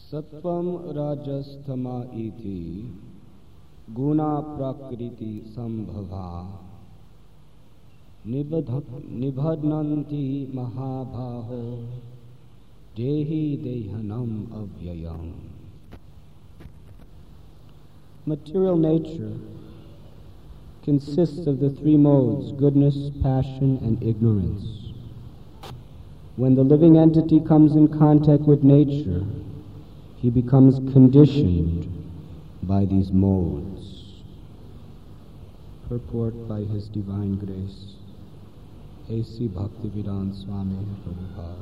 सत्वम रजस्तमा इति गुणा प्रकृति संभवा निबध्नन्ति महाबाहो देहि देहनम अव्ययम्. Material nature consists of the three modes: goodness, passion, and ignorance. When the living entity comes in contact with nature, he becomes conditioned by these modes. Purport by His Divine Grace, A.C. Bhaktivedanta Swami Prabhupada.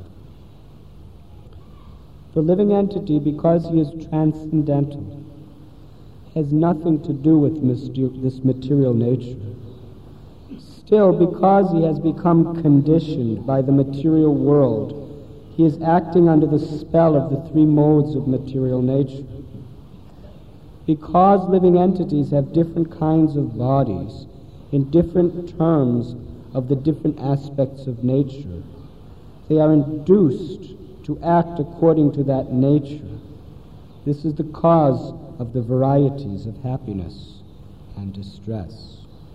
The living entity, because he is transcendental, has nothing to do with this material nature. Still, because he has become conditioned by the material world, he is acting under the spell of the three modes of material nature. Because living entities have different kinds of bodies in different terms of the different aspects of nature, they are induced to act according to that nature. This is the cause of the varieties of happiness and distress.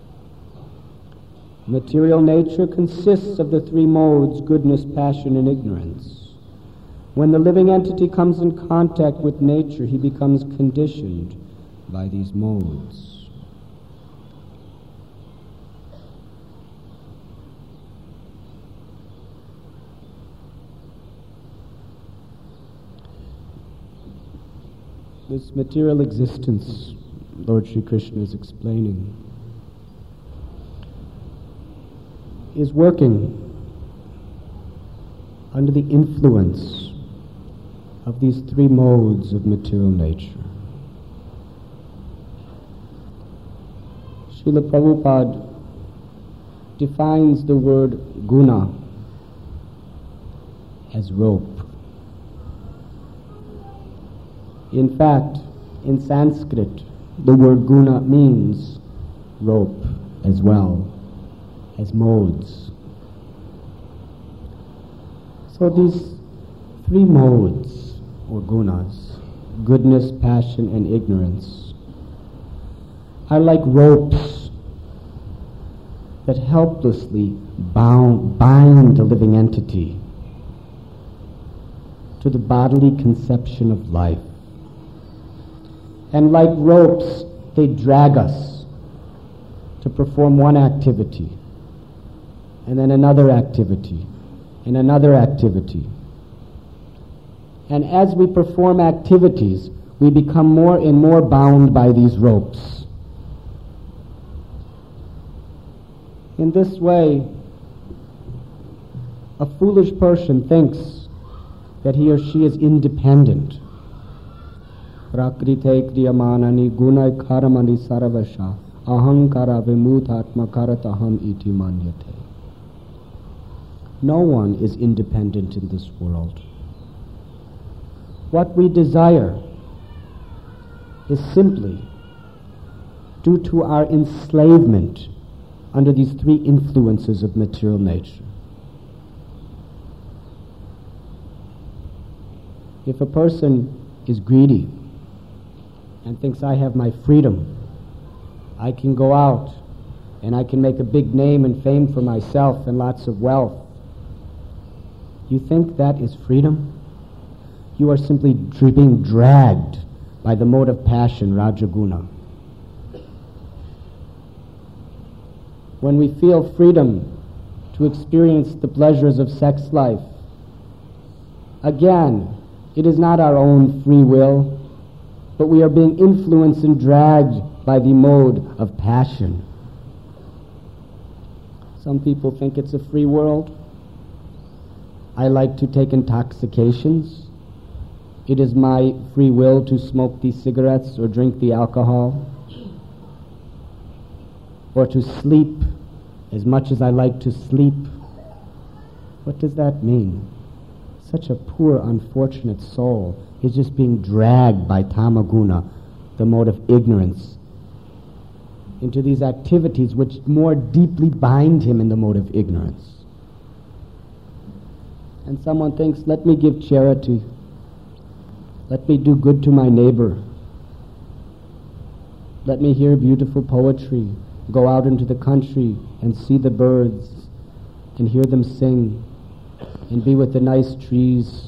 Material nature consists of the three modes: goodness, passion, and ignorance. When the living entity comes in contact with nature, he becomes conditioned by these modes. This material existence, Lord Sri Krishna is explaining, is working under the influence of these three modes of material nature. Srila Prabhupada defines the word guna as rope. In fact, in Sanskrit, the word guna means rope as well as modes. So these three modes, or gunas, goodness, passion, and ignorance, are like ropes that helplessly bind the living entity to the bodily conception of life. And like ropes, they drag us to perform one activity, and then another activity, and another activity. And as we perform activities, we become more and more bound by these ropes. In this way, a foolish person thinks that he or she is independent. Prakrite kriyamanani gunai karamani saravasha ahankara vimutatma karataham iti manyate. No one is independent in this world. What we desire is simply due to our enslavement under these three influences of material nature. If a person is greedy and thinks, I have my freedom, I can go out and I can make a big name and fame for myself and lots of wealth, you think that is freedom? You are simply being dragged by the mode of passion, Rajaguna. When we feel freedom to experience the pleasures of sex life, again, it is not our own free will, but we are being influenced and dragged by the mode of passion. Some people think it's a free world. I like to take intoxications. It is my free will to smoke these cigarettes or drink the alcohol, or to sleep as much as I like to sleep. What does that mean? Such a poor, unfortunate soul is just being dragged by tamaguna, the mode of ignorance, into these activities which more deeply bind him in the mode of ignorance. And someone thinks, let me give charity, Let me do good to my neighbor. Let me hear beautiful poetry, go out into the country and see the birds and hear them sing and be with the nice trees.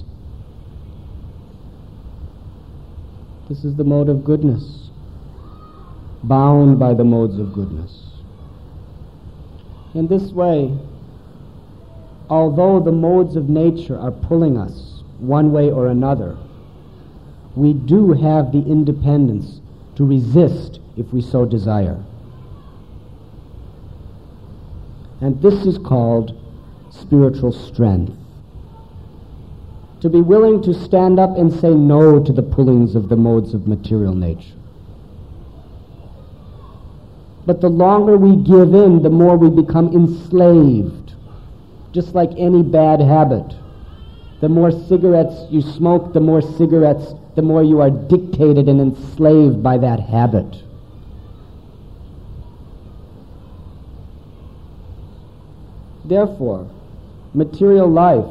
This is the mode of goodness, bound by the modes of goodness. In this way, although the modes of nature are pulling us one way or another, we do have the independence to resist if we so desire. And this is called spiritual strength. To be willing to stand up and say no to the pullings of the modes of material nature. But the longer we give in, the more we become enslaved. Just like any bad habit. The more cigarettes you smoke, the more you are dictated and enslaved by that habit. Therefore, material life,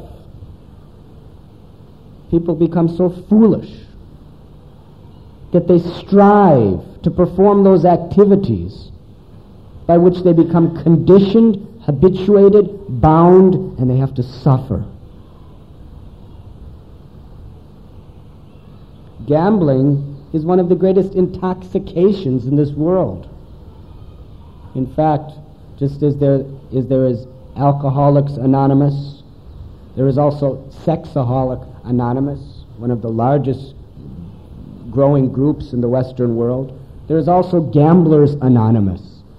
people become so foolish that they strive to perform those activities by which they become conditioned, habituated, bound, and they have to suffer. Gambling is one of the greatest intoxications in this world. In fact, just as there is Alcoholics Anonymous, there is also Sexaholic Anonymous, one of the largest growing groups in the Western world. There is also Gamblers Anonymous.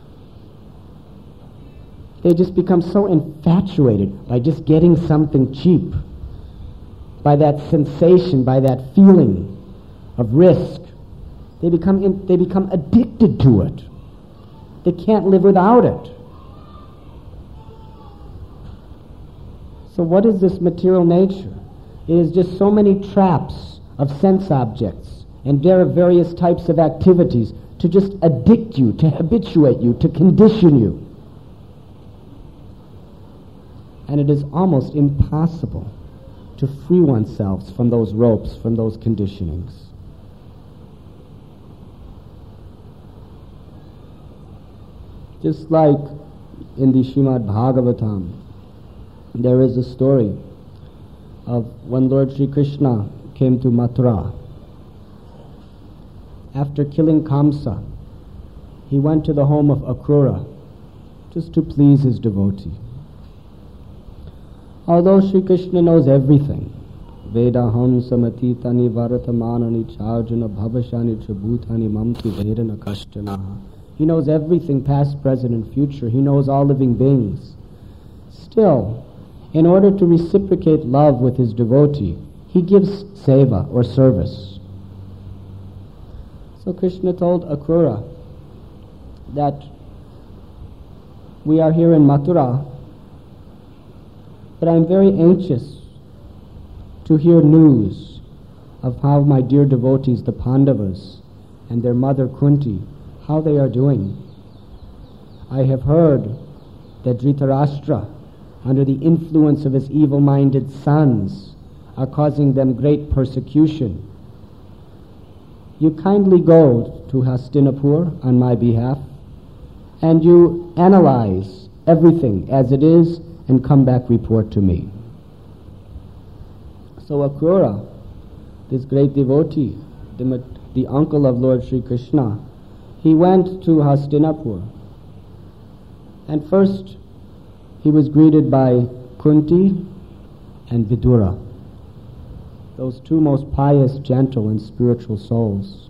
They just become so infatuated by just getting something cheap, by that sensation, by that feeling of risk. They become addicted to it. They can't live without it. So what is this material nature? It is just so many traps of sense objects and various types of activities to just addict you, to habituate you, to condition you. And it is almost impossible to free oneself from those ropes, from those conditionings. Just like in the Srimad Bhagavatam, there is a story of when Lord Sri Krishna came to Mathura. After killing Kamsa, he went to the home of Akrura just to please his devotee. Although Sri Krishna knows everything, Vedaham samatitani varatamanani charjana bhavashani tribhutani mamti vedana kashtanaha. He knows everything, past, present, and future. He knows all living beings. Still, in order to reciprocate love with his devotee, he gives seva or service. So Krishna told Akrura that we are here in Mathura, but I'm very anxious to hear news of how my dear devotees, the Pandavas, and their mother Kunti, how they are doing. I have heard that Dhritarashtra, under the influence of his evil-minded sons, are causing them great persecution. You kindly go to Hastinapur on my behalf, and you analyze everything as it is, and come back report to me. So Akrura, this great devotee, the uncle of Lord Sri Krishna, he went to Hastinapur. And first, he was greeted by Kunti and Vidura, those two most pious, gentle, and spiritual souls.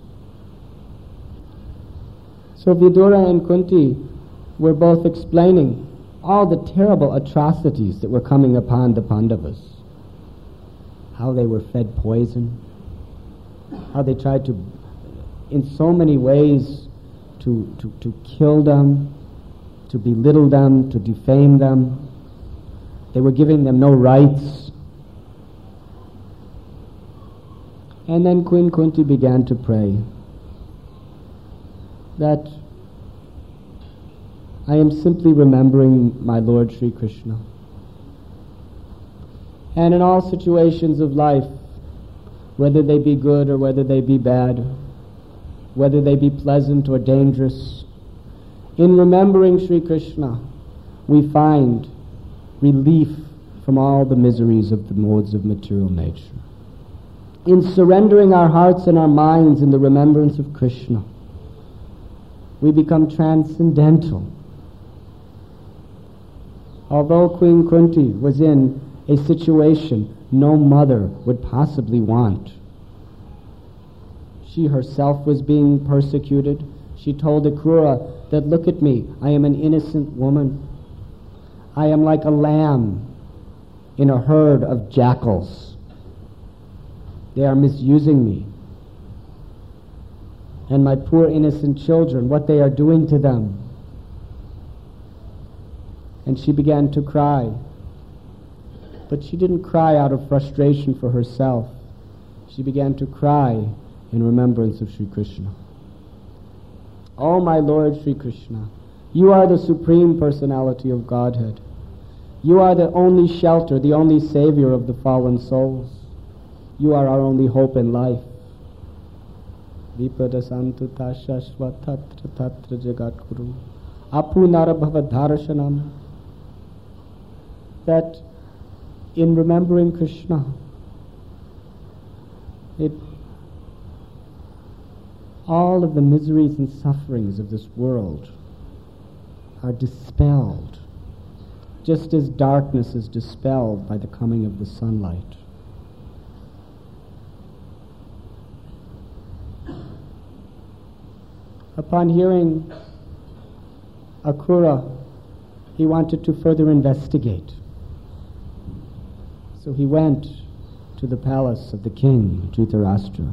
So Vidura and Kunti were both explaining all the terrible atrocities that were coming upon the Pandavas. How they were fed poison, how they tried to, in so many ways, to kill them, to belittle them, to defame them. They were giving them no rights. And then Queen Kunti began to pray that I am simply remembering my Lord Sri Krishna. And in all situations of life, whether they be good or whether they be bad, whether they be pleasant or dangerous. In remembering Sri Krishna, we find relief from all the miseries of the modes of material nature. In surrendering our hearts and our minds in the remembrance of Krishna, we become transcendental. Although Queen Kunti was in a situation no mother would possibly want, she herself was being persecuted. She told Akrura that, look at me, I am an innocent woman. I am like a lamb in a herd of jackals. They are misusing me. And my poor innocent children, what they are doing to them. And she began to cry. But she didn't cry out of frustration for herself. She began to cry in remembrance of Sri Krishna. Oh, my Lord Sri Krishna, you are the Supreme Personality of Godhead. You are the only shelter, the only savior of the fallen souls. You are our only hope in life. Vipadasantu tashashva tatra tatra jagatguru apunara bhavadharashanam. That in remembering Krishna, all of the miseries and sufferings of this world are dispelled, just as darkness is dispelled by the coming of the sunlight. Upon hearing Akrura, he wanted to further investigate. So he went to the palace of the king, Dhritarashtra.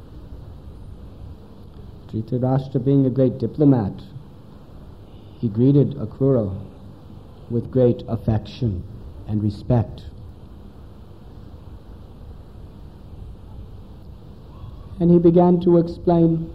Dhritarashtra, being a great diplomat, he greeted Akrura with great affection and respect. And he began to explain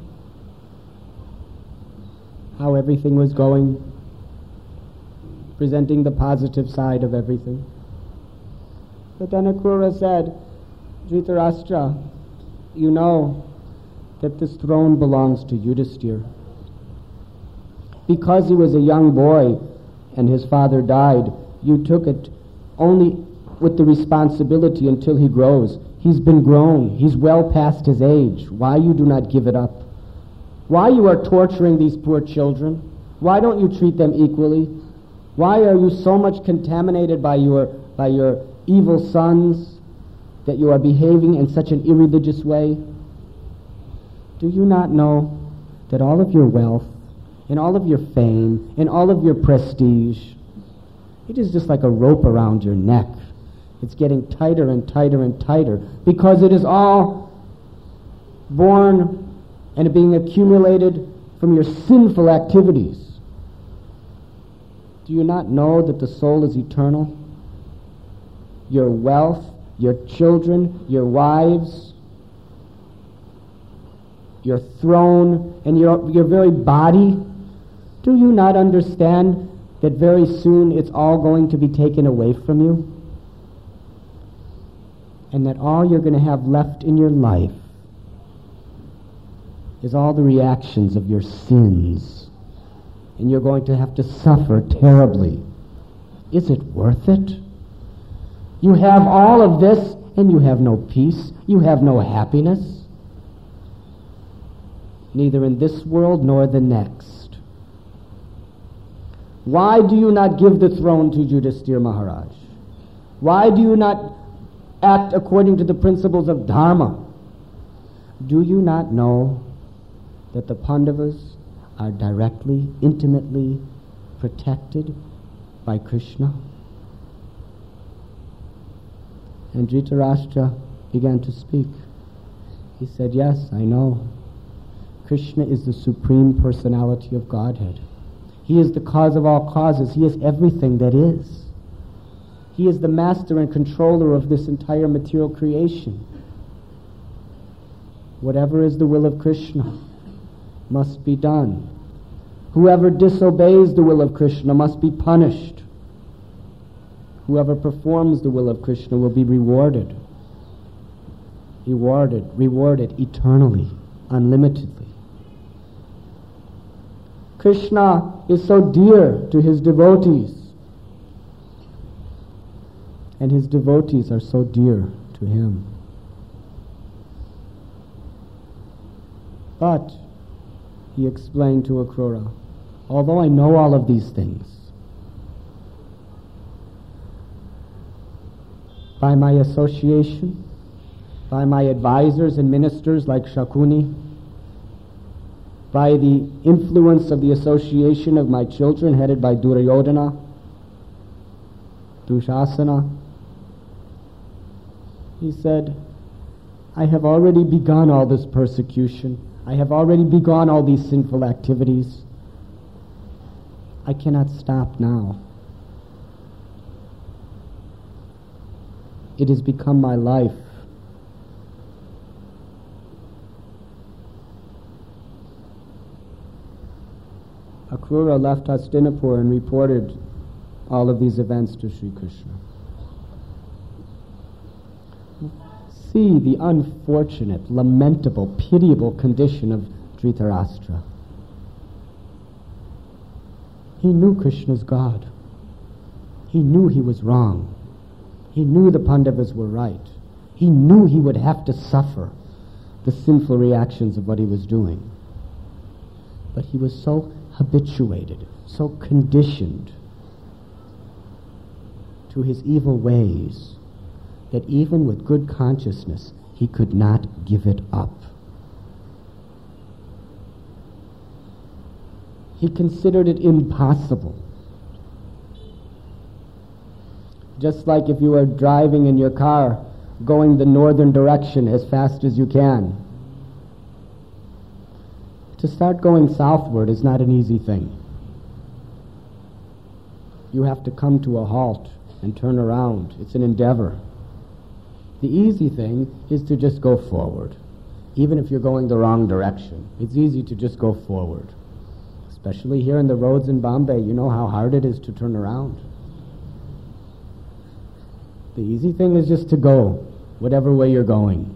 how everything was going, presenting the positive side of everything. But then Akrura said, Dhritarashtra, you know that this throne belongs to Yudhisthira. Because he was a young boy and his father died, you took it only with the responsibility until he grows. He's been grown. He's well past his age. Why you do not give it up? Why you are torturing these poor children? Why don't you treat them equally? Why are you so much contaminated by your evil sons that you are behaving in such an irreligious way? Do you not know that all of your wealth and all of your fame and all of your prestige, it is just like a rope around your neck. It's getting tighter and tighter and tighter because it is all born and being accumulated from your sinful activities. Do you not know that the soul is eternal? Your wealth, your children, your wives, your throne, and your very body, do you not understand that very soon it's all going to be taken away from you? And that all you're going to have left in your life is all the reactions of your sins. And you're going to have to suffer terribly. Is it worth it? You have all of this and you have no peace. You have no happiness. Neither in this world nor the next. Why do you not give the throne to Yudhisthira Maharaj? Why do you not act according to the principles of Dharma? Do you not know that the Pandavas are directly, intimately protected by Krishna? And Dhritarashtra began to speak. He said, yes, I know. Krishna is the Supreme Personality of Godhead. He is the cause of all causes. He is everything that is. He is the master and controller of this entire material creation. Whatever is the will of Krishna must be done. Whoever disobeys the will of Krishna must be punished. Whoever performs the will of Krishna will be rewarded. rewarded eternally, unlimitedly. Krishna is so dear to his devotees, and his devotees are so dear to him. But, he explained to Akrura, although I know all of these things, by my association, by my advisors and ministers like Shakuni, by the influence of the association of my children headed by Duryodhana, Dushasana, he said, I have already begun all this persecution. I have already begun all these sinful activities. I cannot stop now. It has become my life. Akrura left Hastinapur and reported all of these events to Sri Krishna. See the unfortunate, lamentable, pitiable condition of Dhritarashtra. He knew Krishna's God. He knew he was wrong. He knew the Pandavas were right. He knew he would have to suffer the sinful reactions of what he was doing. But he was so habituated, so conditioned to his evil ways that even with good consciousness, he could not give it up. He considered it impossible. Just like if you are driving in your car, going the northern direction as fast as you can. To start going southward is not an easy thing. You have to come to a halt and turn around. It's an endeavor. The easy thing is to just go forward. Even if you're going the wrong direction, it's easy to just go forward. Especially here in the roads in Bombay, you know how hard it is to turn around. The easy thing is just to go, whatever way you're going.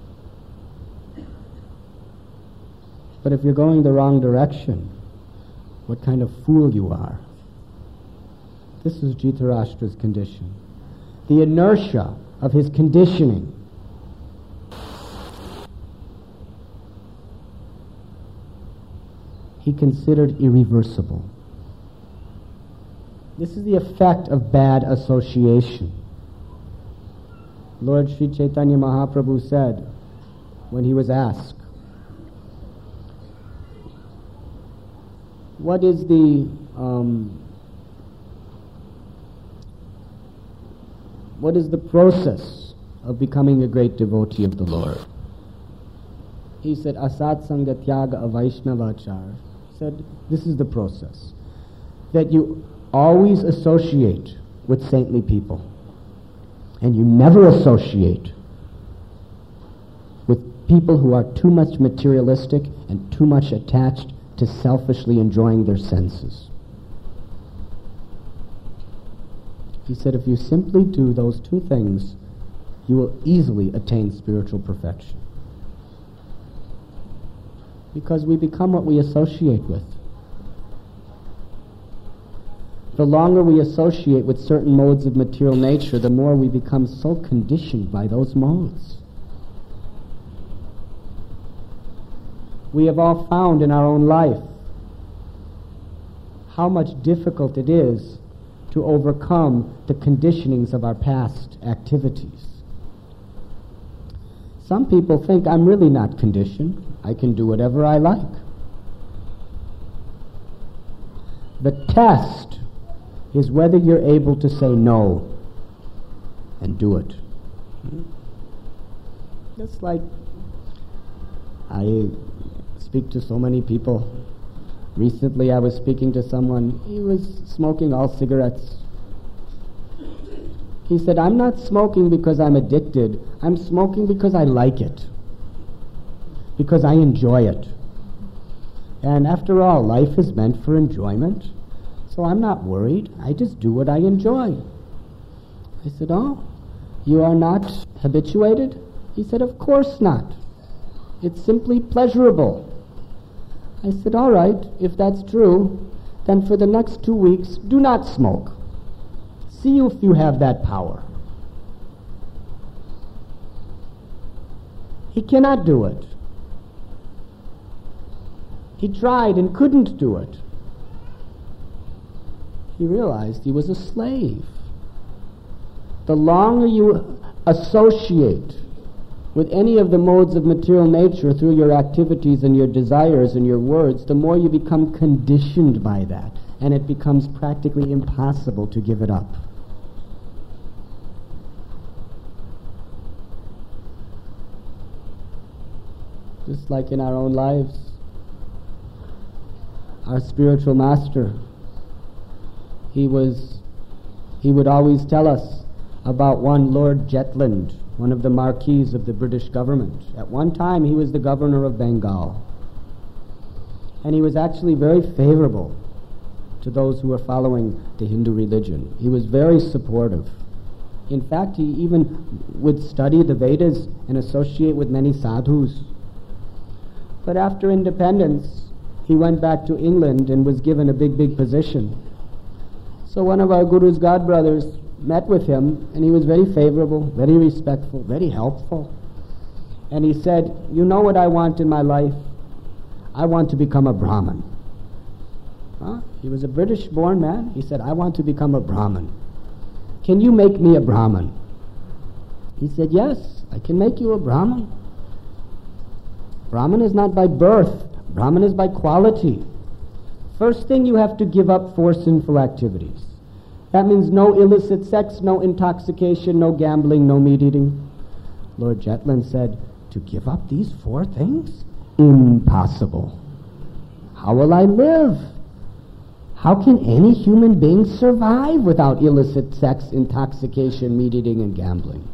But if you're going the wrong direction, what kind of fool you are. This is Dhritarashtra's condition. The inertia of his conditioning. He considered irreversible. This is the effect of bad association. Lord Sri Chaitanya Mahaprabhu said, when he was asked, what is the process of becoming a great devotee of the Lord? He said, Asat Sanga Tyaga Avaishnavachar. He said, this is the process. That you always associate with saintly people. And you never associate with people who are too much materialistic and too much attached to selfishly enjoying their senses. He said, if you simply do those two things, you will easily attain spiritual perfection. Because we become what we associate with. The longer we associate with certain modes of material nature, the more we become so conditioned by those modes. We have all found in our own life how much difficult it is to overcome the conditionings of our past activities. Some people think, I'm really not conditioned. I can do whatever I like. The test is whether you're able to say no and do it. Just like I speak to so many people. Recently I was speaking to someone, he was smoking all cigarettes. He said, I'm not smoking because I'm addicted. I'm smoking because I like it. Because I enjoy it. And after all, life is meant for enjoyment. So I'm not worried. I just do what I enjoy. I said, oh, you are not habituated? He said, "Of course not. It's simply pleasurable." I said, "All right, if that's true, then for the next 2 weeks, do not smoke. See if you have that power." He cannot do it. He tried and couldn't do it. He realized he was a slave. The longer you associate with any of the modes of material nature through your activities and your desires and your words, the more you become conditioned by that, and it becomes practically impossible to give it up. Just like in our own lives, our spiritual master, he would always tell us about one Lord Jetland, one of the marquis of the British government. At one time, he was the governor of Bengal. And he was actually very favorable to those who were following the Hindu religion. He was very supportive. In fact, he even would study the Vedas and associate with many sadhus. But after independence, he went back to England and was given a big position. So one of our Guru's godbrothers met with him, and he was very favorable, very respectful, very helpful. And he said, "You know what I want in my life? I want to become a Brahmin." He was a British-born man. He said, "I want to become a Brahmin. Can you make me a Brahmin?" He said, "Yes, I can make you a Brahmin." Brahman is not by birth. Brahman is by quality. First thing, you have to give up 4 sinful activities. That means no illicit sex, no intoxication, no gambling, no meat eating. Lord Jetland said, "To give up these 4 things? Impossible. How will I live? How can any human being survive without illicit sex, intoxication, meat eating, and gambling?"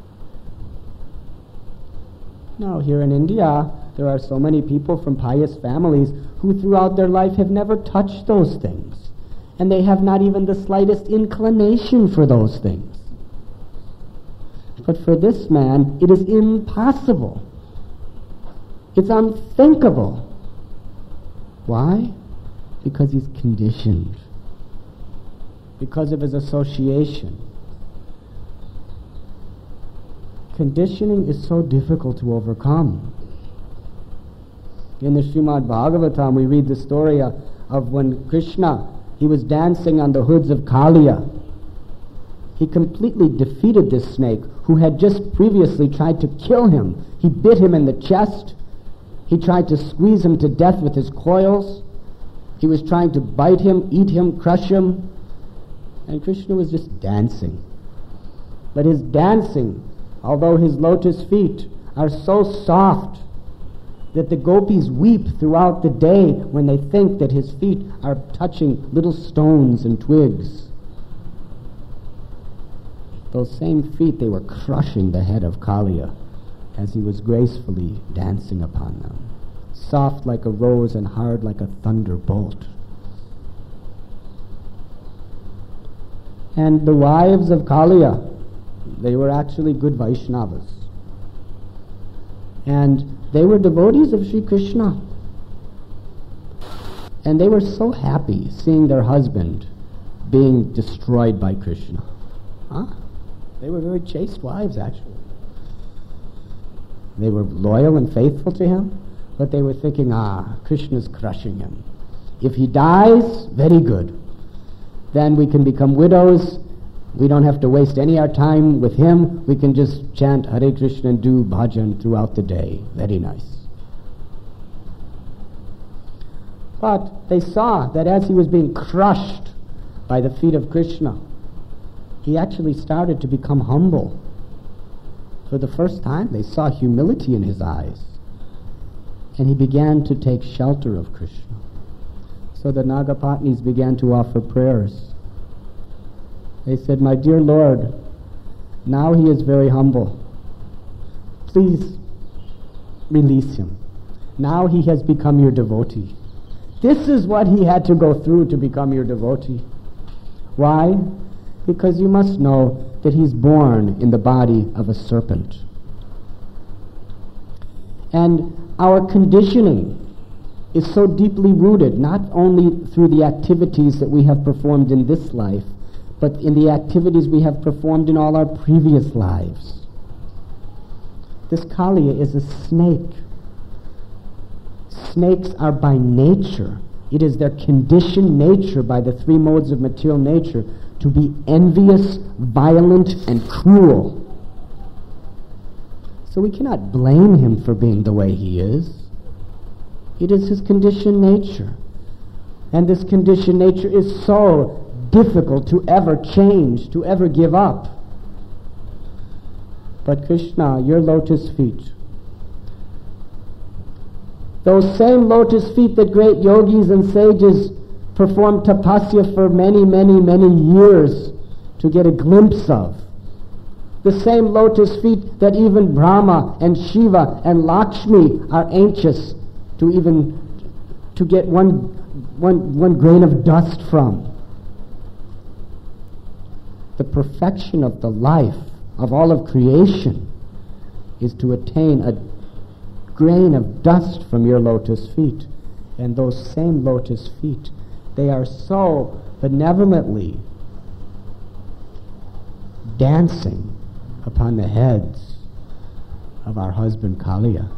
Now, here in India, there are so many people from pious families who throughout their life have never touched those things. And they have not even the slightest inclination for those things. But for this man, it is impossible. It's unthinkable. Why? Because he's conditioned. Because of his association. Conditioning is so difficult to overcome. In the Srimad Bhagavatam, we read the story of when Krishna, he was dancing on the hoods of Kaliya. He completely defeated this snake who had just previously tried to kill him. He bit him in the chest. He tried to squeeze him to death with his coils. He was trying to bite him, eat him, crush him. And Krishna was just dancing. But his dancing, although his lotus feet are so soft that the gopis weep throughout the day when they think that his feet are touching little stones and twigs. Those same feet, they were crushing the head of Kaliya as he was gracefully dancing upon them, soft like a rose and hard like a thunderbolt. And the wives of Kaliya, they were actually good Vaishnavas. And they were devotees of Sri Krishna. And they were so happy seeing their husband being destroyed by Krishna. They were very chaste wives, actually. They were loyal and faithful to him, but they were thinking, Krishna's crushing him. If he dies, very good. Then we can become widows. We don't have to waste any of our time with him. We can just chant Hare Krishna and do bhajan throughout the day. Very nice. But they saw that as he was being crushed by the feet of Krishna, he actually started to become humble. For the first time, they saw humility in his eyes. And he began to take shelter of Krishna. So the Nagapatnis began to offer prayers. They said, "My dear Lord, now he is very humble. Please release him. Now he has become your devotee." This is what he had to go through to become your devotee. Why? Because you must know that he's born in the body of a serpent. And our conditioning is so deeply rooted, not only through the activities that we have performed in this life, but in the activities we have performed in all our previous lives. This Kaliya is a snake. Snakes are by nature, it is their conditioned nature by the three modes of material nature to be envious, violent, and cruel. So we cannot blame him for being the way he is. It is his conditioned nature. And this conditioned nature is so difficult to ever change, to ever give up. But Krishna, your lotus feet, those same lotus feet that great yogis and sages performed tapasya for many, many, many years to get a glimpse of, the same lotus feet that even Brahma and Shiva and Lakshmi are anxious to get one grain of dust from. The perfection of the life of all of creation is to attain a grain of dust from your lotus feet. And those same lotus feet, they are so benevolently dancing upon the heads of our husband Kaliya.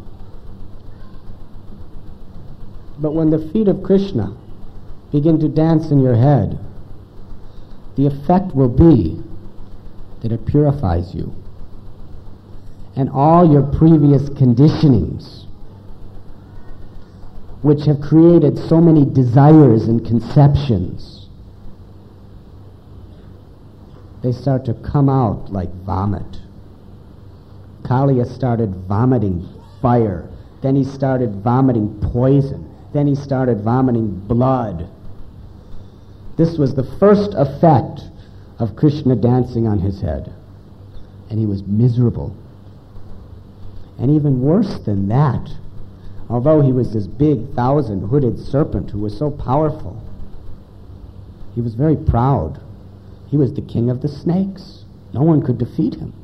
But when the feet of Krishna begin to dance in your head, the effect will be that it purifies you. And all your previous conditionings, which have created so many desires and conceptions, they start to come out like vomit. Kaliya started vomiting fire. Then he started vomiting poison. Then he started vomiting blood. This was the first effect of Krishna dancing on his head. And he was miserable. And even worse than that, although he was this big 1,000-hooded serpent who was so powerful, he was very proud. He was the king of the snakes. No one could defeat him.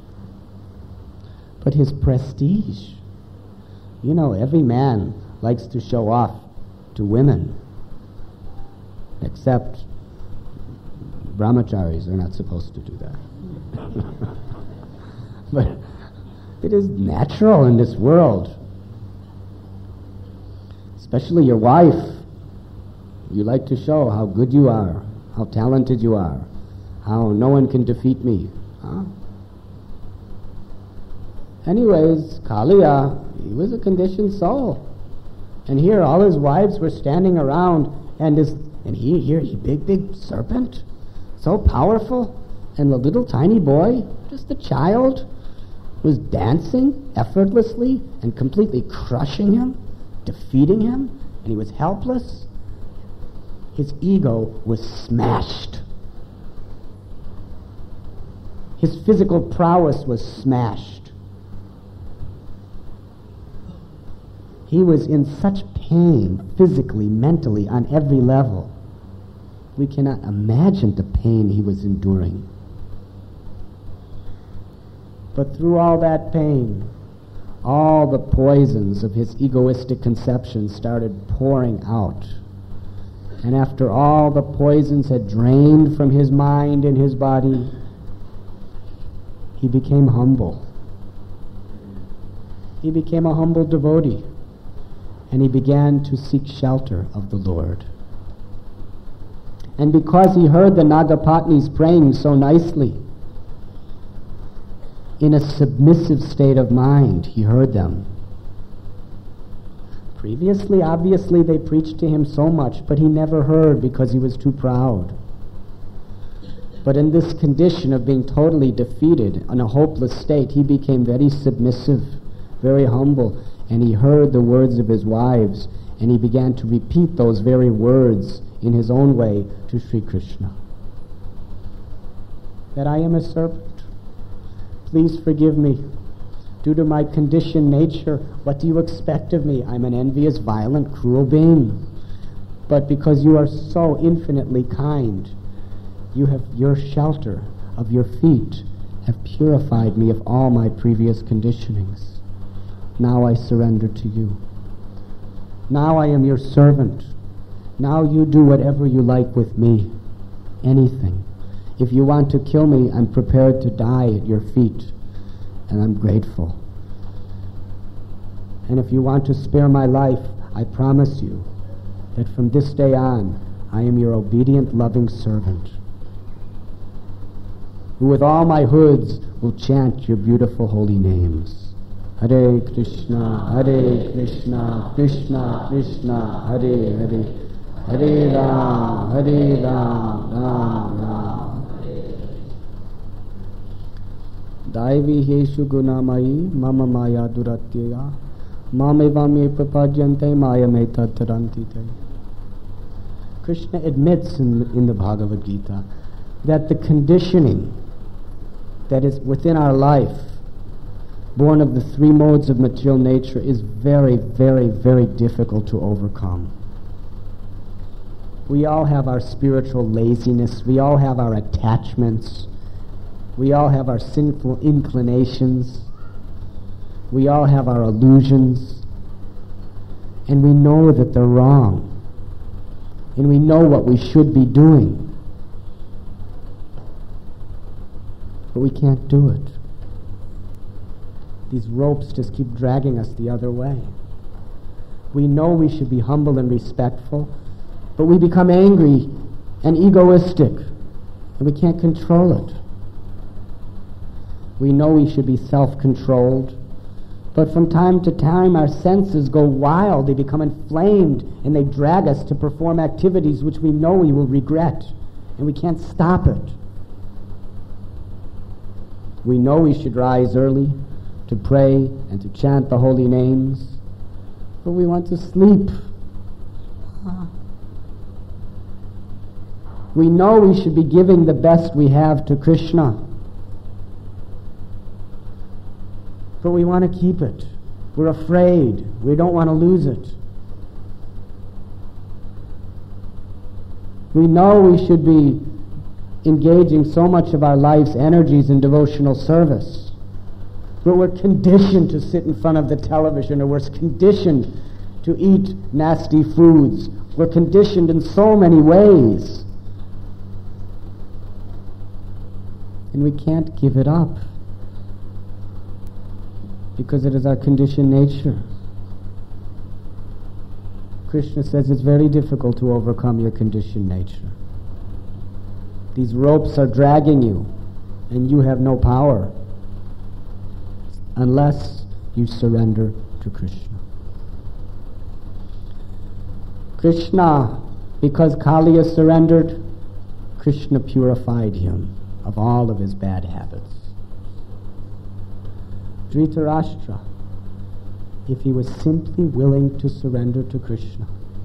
But his prestige, every man likes to show off to women, except brahmacharis are not supposed to do that. But it is natural in this world. Especially your wife. You like to show how good you are, how talented you are, how no one can defeat me. Huh? Anyways, Kaliya, he was a conditioned soul. And here all his wives were standing around, and he big serpent, so powerful, and the little tiny boy, just a child, was dancing effortlessly and completely crushing him, defeating him, and he was helpless. His ego was smashed. His physical prowess was smashed. He was in such pain, physically, mentally, on every level. We cannot imagine the pain he was enduring. But through all that pain, all the poisons of his egoistic conception started pouring out. And after all the poisons had drained from his mind and his body, he became humble. He became a humble devotee, and he began to seek shelter of the Lord. And because he heard the Nagapatnis praying so nicely, in a submissive state of mind, he heard them. Previously, obviously, they preached to him so much, but he never heard because he was too proud. But in this condition of being totally defeated, in a hopeless state, he became very submissive, very humble, and he heard the words of his wives, and he began to repeat those very words in his own way to Sri Krishna. That I am a serpent. Please forgive me. Due to my conditioned nature, what do you expect of me? I'm an envious, violent, cruel being. But because you are so infinitely kind, your shelter of your feet have purified me of all my previous conditionings. Now I surrender to you. Now I am your servant. Now you do whatever you like with me. Anything. If you want to kill me, I'm prepared to die at your feet, and I'm grateful. And if you want to spare my life, I promise you that from this day on, I am your obedient, loving servant, who with all my hoods will chant your beautiful holy names. Hare Krishna, Krishna Krishna, Hare Hare, Hare Ram, Ram Ram. Daivi Heshu Gunamayi, Mama Maya Duratya, Mamevame Prapajyante, Maya Meta Tarantite. Krishna admits in the Bhagavad Gita that the conditioning that is within our life, born of the three modes of material nature, is very, very, very difficult to overcome. We all have our spiritual laziness. We all have our attachments. We all have our sinful inclinations. We all have our illusions. And we know that they're wrong. And we know what we should be doing. But we can't do it. These ropes just keep dragging us the other way. We know we should be humble and respectful, but we become angry and egoistic, and we can't control it. We know we should be self-controlled, but from time to time our senses go wild, they become inflamed, and they drag us to perform activities which we know we will regret, and we can't stop it. We know we should rise early to pray and to chant the holy names, but we want to sleep. We know we should be giving the best we have to Krishna, but we want to keep it. We're afraid. We don't want to lose it. We know we should be engaging so much of our life's energies in devotional service, but we're conditioned to sit in front of the television, or we're conditioned to eat nasty foods. We're conditioned in so many ways, and we can't give it up because it is our conditioned nature. Krishna says it's very difficult to overcome your conditioned nature. These ropes are dragging you, and you have no power unless you surrender to Krishna. Krishna, because Kaliya surrendered, Krishna purified him of all of his bad habits. Dhritarashtra, if he was simply willing to surrender to Krishna,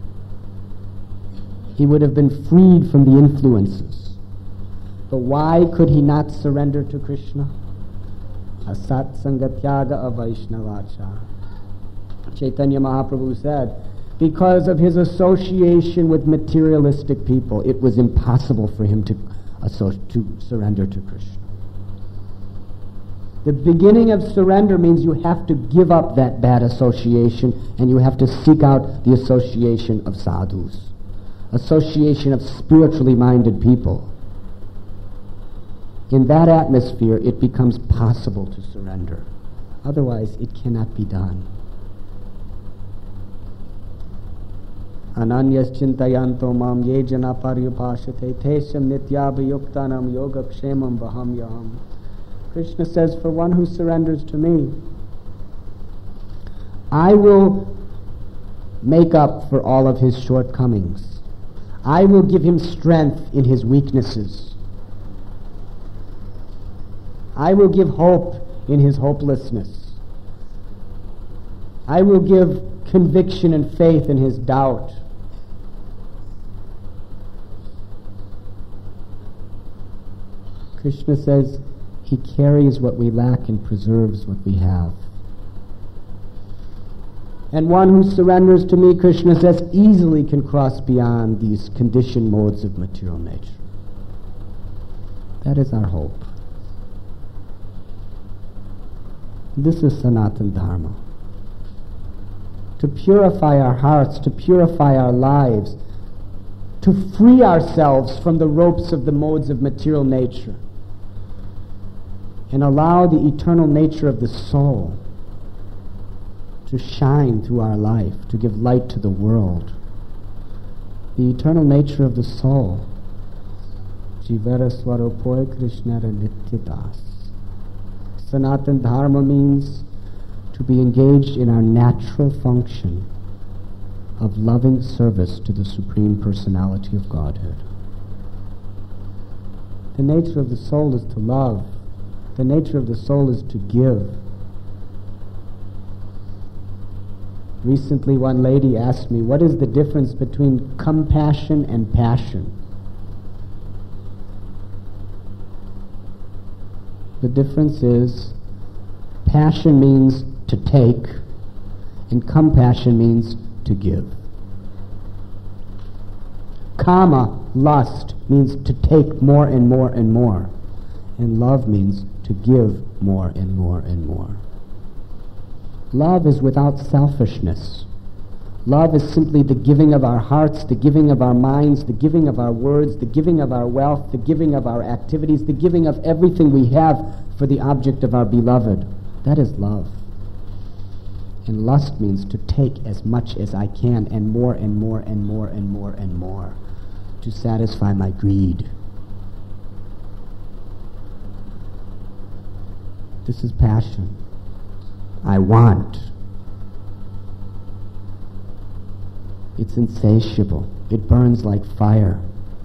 he would have been freed from the influences. But why could he not surrender to Krishna? Asat sangatyaga avaishnavacha. Chaitanya Mahaprabhu said, because of his association with materialistic people, it was impossible for him to surrender to Krishna. The beginning of surrender means you have to give up that bad association, and you have to seek out the association of sadhus, association of spiritually minded people. In that atmosphere, it becomes possible to surrender. Otherwise, it cannot be done. Ananyas chintayanto mam ye jana paryupashate tesham nityabhayuktanam yogakshemam vaham yaham. Krishna says, for one who surrenders to me, I will make up for all of his shortcomings. I will give him strength in his weaknesses. I will give hope in his hopelessness. I will give conviction and faith in his doubt. Krishna says he carries what we lack and preserves what we have. And one who surrenders to me, Krishna says, easily can cross beyond these conditioned modes of material nature. That is our hope. This is Sanatana Dharma. to purify our hearts, to purify our lives, to free ourselves from the ropes of the modes of material nature, and allow the eternal nature of the soul to shine through our life, to give light to the world. The eternal nature of the soul. Jivara Swarupoy Krishnara Nityadas. Sanatana Dharma means to be engaged in our natural function of loving service to the Supreme Personality of Godhead. The nature of the soul is to love. The nature of the soul is to give. Recently, one lady asked me, what is the difference between compassion and passion? The difference is, passion means to take, and compassion means to give. Kama, lust, means to take more and more and more, and love means to give more and more and more. Love is without selfishness. Love is simply the giving of our hearts, the giving of our minds, the giving of our words, the giving of our wealth, the giving of our activities, the giving of everything we have for the object of our beloved. That is love. And lust means to take as much as I can, and more and more and more and more and more, to satisfy my greed. This is passion. I want. It's insatiable. It burns like fire.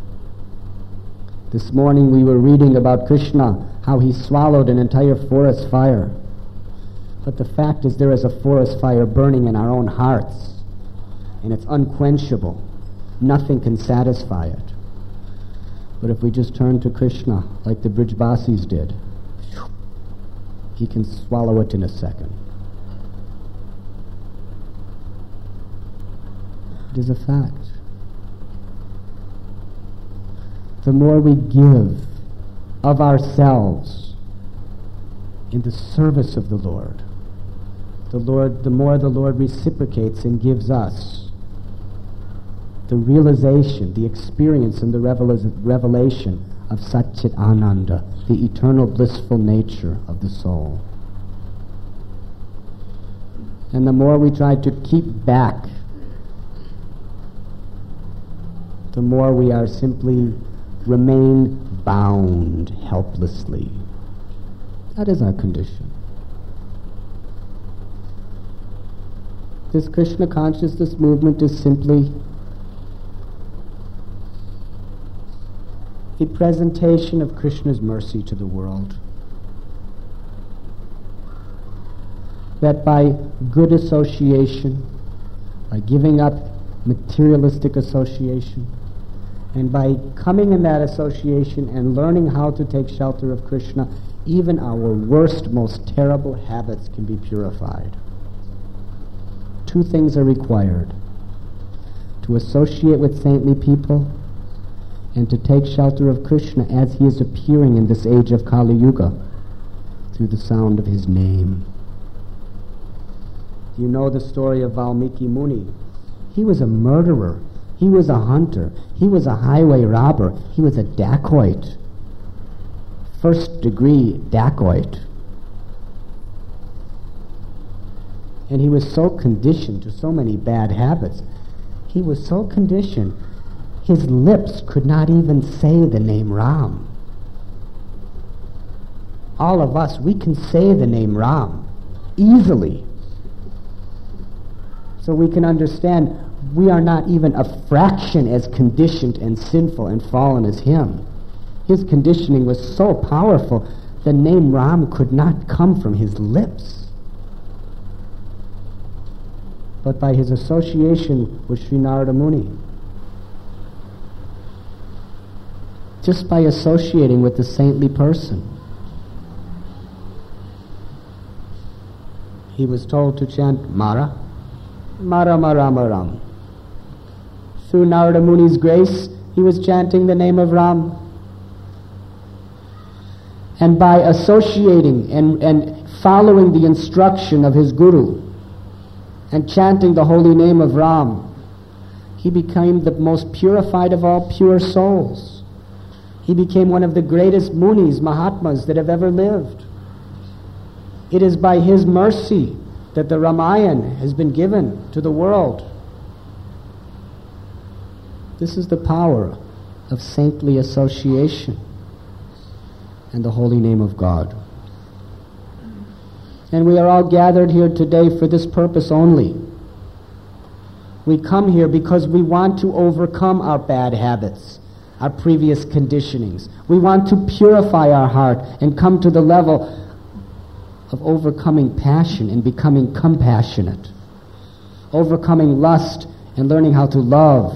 This morning we were reading about Krishna, how he swallowed an entire forest fire. But the fact is, there is a forest fire burning in our own hearts, and it's unquenchable. Nothing can satisfy it. But if we just turn to Krishna, like the Brijbasis did, he can swallow it in a second. It is a fact. The more we give of ourselves in the service of the more the Lord reciprocates and gives us the realization, the experience, and the revelation of Satchit Ananda, the eternal blissful nature of the soul. And the more we try to keep back, the more we are simply remain bound helplessly. That is our condition. This Krishna consciousness movement is simply the presentation of Krishna's mercy to the world. That by good association, by giving up materialistic association, and by coming in that association and learning how to take shelter of Krishna, even our worst, most terrible habits can be purified. Two things are required: to associate with saintly people and to take shelter of Krishna as he is appearing in this age of Kali Yuga through the sound of his name. You know the story of Valmiki Muni. He was a murderer. He was a hunter. He was a highway robber. He was a dacoit. First degree dacoit. And he was so conditioned to so many bad habits. He was so conditioned, his lips could not even say the name Ram. All of us, we can say the name Ram easily. So we can understand we are not even a fraction as conditioned and sinful and fallen as him. His conditioning was so powerful, the name Ram could not come from his lips. But by his association with Sri Narada Muni, just by associating with the saintly person, he was told to chant Mara, Mara Mara Maram. Through Narada Muni's grace, he was chanting the name of Ram. And by associating and following the instruction of his guru, and chanting the holy name of Ram, he became the most purified of all pure souls. He became one of the greatest munis, Mahatmas that have ever lived. It is by his mercy that the Ramayana has been given to the world. This is the power of saintly association and the holy name of God. And we are all gathered here today for this purpose only. We come here because we want to overcome our bad habits, our previous conditionings. We want to purify our heart and come to the level of overcoming passion and becoming compassionate, overcoming lust and learning how to love,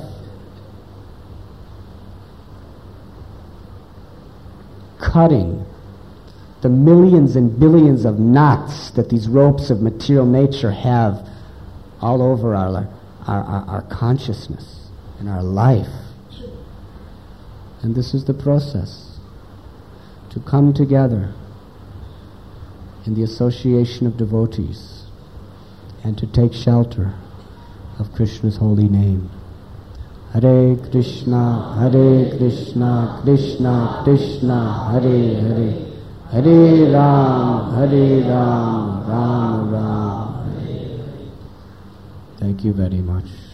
cutting the millions and billions of knots that these ropes of material nature have all over our consciousness and our life. And this is the process, to come together in the association of devotees and to take shelter of Krishna's holy name. Hare Krishna, Krishna Krishna, Hare Hare, Hare Ram, Ram Ram. Thank you very much.